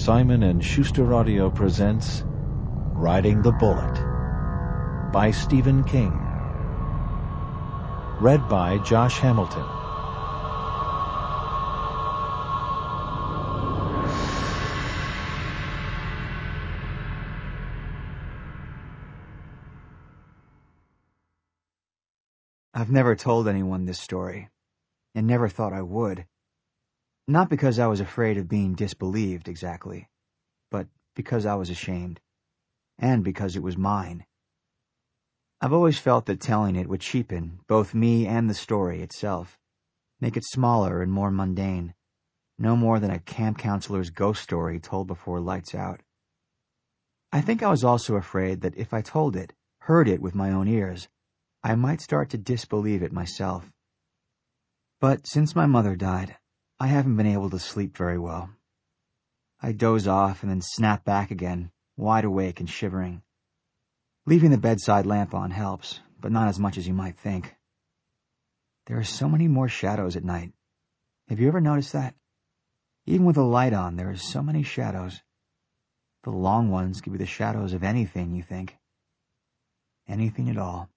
Simon & Schuster Audio presents Riding the Bullet by Stephen King. Read by Josh Hamilton. I've never told anyone this story, and never thought I would. Not because I was afraid of being disbelieved, exactly, but because I was ashamed, and because it was mine. I've always felt that telling it would cheapen both me and the story itself, make it smaller and more mundane, no more than a camp counselor's ghost story told before lights out. I think I was also afraid that if I told it, heard it with my own ears, I might start to disbelieve it myself. But since my mother died, I haven't been able to sleep very well. I doze off and then snap back again, wide awake and shivering. Leaving the bedside lamp on helps, but not as much as you might think. There are so many more shadows at night. Have you ever noticed that? Even with the light on, there are so many shadows. The long ones could be the shadows of anything, you think. Anything at all.